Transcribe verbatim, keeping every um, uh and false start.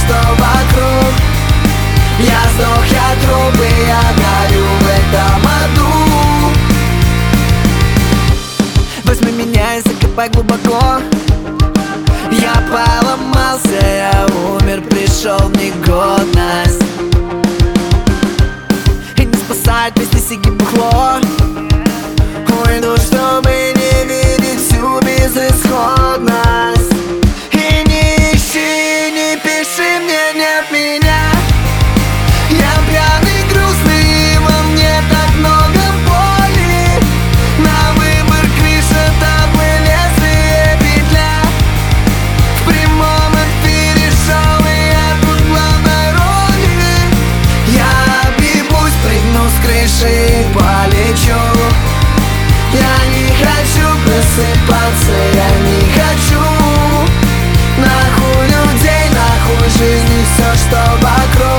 что вокруг. Я сдох, я труп, и я горю в этом аду. Возьми меня и закопай глубоко. Я поломался, я умер, пришел в негодность. И не спасает вести сиги бухло. Уйду, чтобы не видеть всю безысходность. И не ищи, не пиши мне, нет меня. Я пьяный, грустный, и во мне так много боли. На выбор крыша, таблы, лезвие, петля. В прямом эфире шоу, и я тут в главной роли. Я объебусь, прыгну с крыши и полечу. Я не хочу просыпаться, я не хочу. Нахуй людей, нахуй жизни, все, что вокруг.